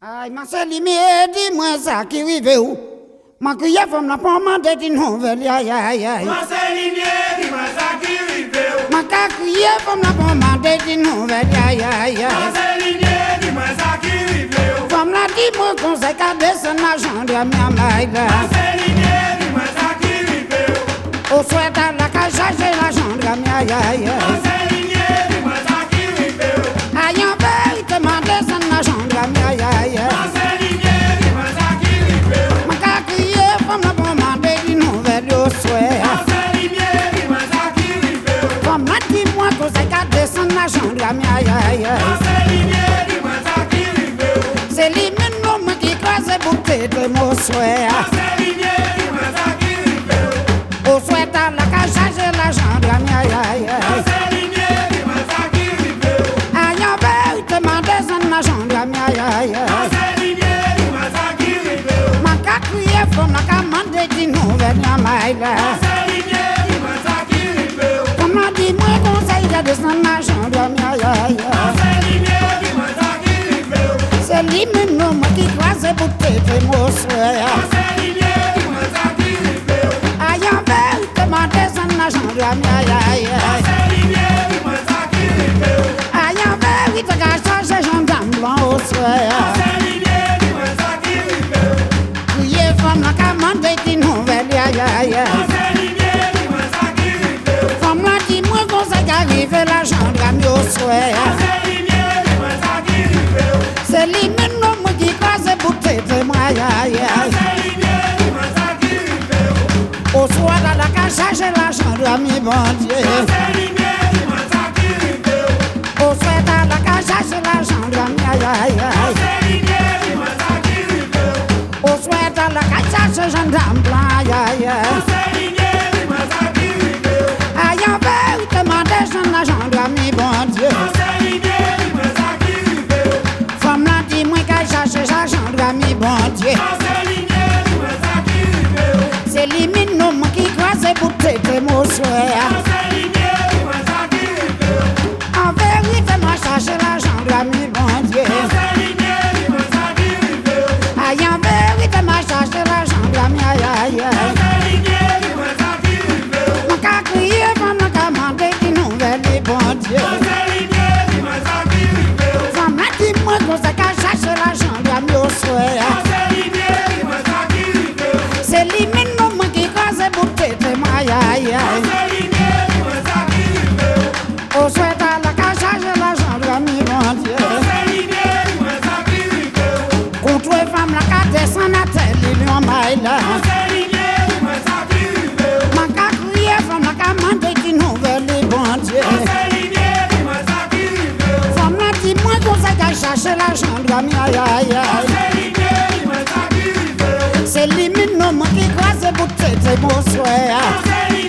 Aïe, ma Célimie, dis-moi ça qui rive où? Ma criée femme n'a pas demandé d'une nouvelle, aïe, aïe, aïe. Ma Célimie, dis-moi ça qui rive où? Ma criée femme n'a pas demandé d'une nouvelle, aïe, aïe, aïe. Ma Célimie, dis-moi ça qui rive où? Femme n'a dit moi conseil qu'à descendre la chambre à mi amaille. Ma Célimie, dis-moi ça qui rive où? Au souhait à la cage charger la chambre à mi aïe, aïe, Ma aïe. Célimie, dis-moi ça qui rive où? Aïe, en vérité, ma descendre la chambre à mi aïe, aïe, aïe. Ma Célimie, dis-moi ça qui rive où? Ma criée femme n'a pas demandé d'une nouvelle, au souhait. Ma Célimie, dis-moi ça qui rive où? Femme n'a dit moi conseil qu'à descendre la chambre à mi aïe, aïe, aïe. Ma Célimie, dis-moi ça qui rive où? C'est limite non qui croise bouteille de mon souhait. Ma Célimie, dis-moi ça qui rive où? Au souhait à la cage charger la chambre à mi aïe, aïe, Ma aïe. Célimie, dis-moi ça qui rive où? Aïe, en vérité, ma descendre la chambre à mi aïe, aïe, Ma aïe. Célimie, dis-moi ça qui rive où? Ma criée femme n'a qu'à demander d'une nouvelle, à mi aïe, Ma aïe. Célimie, dis-moi ça qui rive où? Femme n'a dit moi conseil de descendre la chambre à mi aïe, aïe, Ma aïe. Célimie, dis-moi ça qui rive où? C'est limite non qui croise bouteille de mon souhait. Ma Célimie, dis-moi ça qui rive où? Aïe, en vérité, ma descendre la chambre à mi aïe, aïe, Ma aïe. Célimie, dis-moi ça qui rive où? Aïe, en vérité, qu'à charger gendarme blanc au souhait. Ma Célimie, dis-moi ça qui rive où? Criée femme n'a qu'à demander d'une nouvelle, aïe, aïe, Ma aïe. Célimie, dis-moi ça qui rive où? Femme n'a dit moi conseil qu'arrive la chambre à mi au souhait. Ma Célimie, dis-moi ça qui rive où? C'est limite non qui croise bouteille de moi, aïe, aïe, Ma aïe. Célimie, dis-moi ça qui rive où? Au soir à la cage charger la chambre à mi bon Dieu. Ma Célimie, dis-moi ça qui rive où? Au soir à la cage charger la chambre à mi aïe, aïe, Ma aïe. Célimie, dis-moi ça qui rive où? Au soir à la cage charger gendarme blanc, aïe, aïe, Ma aïe. Célimie, dis-moi ça qui rive où? Aïe, en vérité, ma descendre la chambre à mi bon Dieu. Ma Célimie, dis-moi ça qui rive où? Femme n'a dit moi qu'à chercher sa chambre à mi bon Dieu. Ma Célimie, dis-moi ça qui rive où? C'est limite non qui croise bouteille de mon souhait. Ma Célimie, dis-moi ça qui rive où? En vérité, m'a cherché la chambre à mi bon Dieu. Ma Célimie, dis-moi ça qui rive où? Aïe, en vérité, m'a cherché la chambre à mi aïe, aïe, Ma aïe. Célimie, dis-moi ça qui rive où? Ma qu'a crié, femme n'a qu'à demander d'une nouvelle, et bon Dieu. Ma Célimie, dis-moi ça qui rive où? Femme n'a dit moi qu'on s'est qu'à chercher la chambre à mi au souhait. Ma Célimie, dis-moi ça qui rive où? C'est limite non qui croise bouteille de moi, aïe, aïe, Ma aïe. Célimie, dis-moi ça qui rive où? Au souhait à la cage charger la chambre à mi bon Dieu. Ma Célimie, dis-moi ça qui rive où? Contre les femmes, la carte descend à tel, il y en a là. Ma Célimie, dis-moi ça qui rive où? Ma qu'a crié, femme n'a qu'à demander d'une nouvelle, et bon Dieu. Ma Célimie, dis-moi ça qui rive où? Femme n'a dit moi qu'on s'est qu'à chercher la chambre à mi aïe, aïe, Ma aïe. Célimie, dis-moi ça qui rive où? C'est limite non qui croise bouteille de mon souhait. Ma Célimie,